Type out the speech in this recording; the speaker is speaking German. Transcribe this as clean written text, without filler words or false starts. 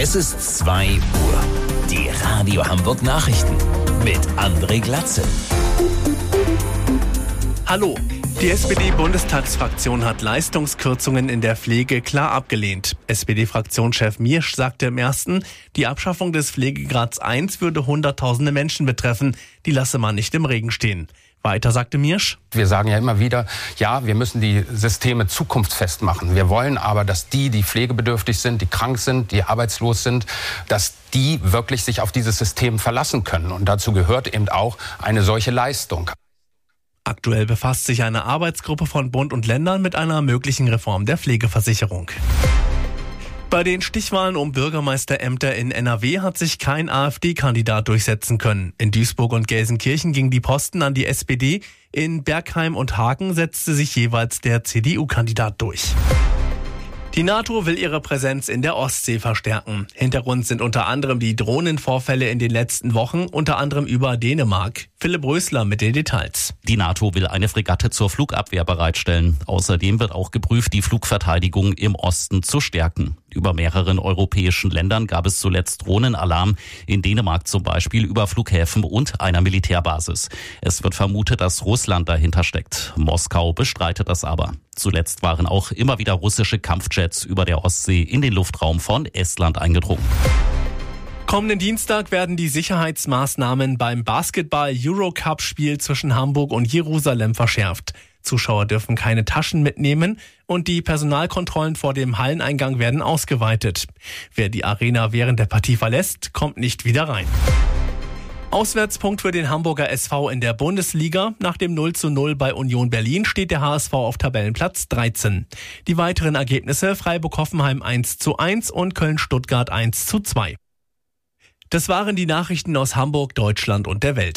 Es ist 2 Uhr. Die Radio Hamburg Nachrichten mit André Glatzel. Hallo. Die SPD-Bundestagsfraktion hat Leistungskürzungen in der Pflege klar abgelehnt. SPD-Fraktionschef Miersch sagte im ersten, die Abschaffung des Pflegegrads 1 würde Hunderttausende Menschen betreffen. Die lasse man nicht im Regen stehen. Weiter sagte Miersch: Wir sagen ja immer wieder, ja, wir müssen die Systeme zukunftsfest machen. Wir wollen aber, dass die pflegebedürftig sind, die krank sind, die arbeitslos sind, dass die wirklich sich auf dieses System verlassen können. Und dazu gehört eben auch eine solche Leistung. Aktuell befasst sich eine Arbeitsgruppe von Bund und Ländern mit einer möglichen Reform der Pflegeversicherung. Bei den Stichwahlen um Bürgermeisterämter in NRW hat sich kein AfD-Kandidat durchsetzen können. In Duisburg und Gelsenkirchen gingen die Posten an die SPD. In Bergheim und Hagen setzte sich jeweils der CDU-Kandidat durch. Die NATO will ihre Präsenz in der Ostsee verstärken. Hintergrund sind unter anderem die Drohnenvorfälle in den letzten Wochen, unter anderem über Dänemark. Philipp Rösler mit den Details. Die NATO will eine Fregatte zur Flugabwehr bereitstellen. Außerdem wird auch geprüft, die Flugverteidigung im Osten zu stärken. Über mehreren europäischen Ländern gab es zuletzt Drohnenalarm. In Dänemark zum Beispiel über Flughäfen und einer Militärbasis. Es wird vermutet, dass Russland dahinter steckt. Moskau bestreitet das aber. Zuletzt waren auch immer wieder russische Kampfjets über der Ostsee in den Luftraum von Estland eingedrungen. Kommenden Dienstag werden die Sicherheitsmaßnahmen beim Basketball-Eurocup-Spiel zwischen Hamburg und Jerusalem verschärft. Zuschauer dürfen keine Taschen mitnehmen und die Personalkontrollen vor dem Halleneingang werden ausgeweitet. Wer die Arena während der Partie verlässt, kommt nicht wieder rein. Auswärtspunkt für den Hamburger SV in der Bundesliga. Nach dem 0:0 bei Union Berlin steht der HSV auf Tabellenplatz 13. Die weiteren Ergebnisse: Freiburg-Hoffenheim 1:1 und Köln-Stuttgart 1:2. Das waren die Nachrichten aus Hamburg, Deutschland und der Welt.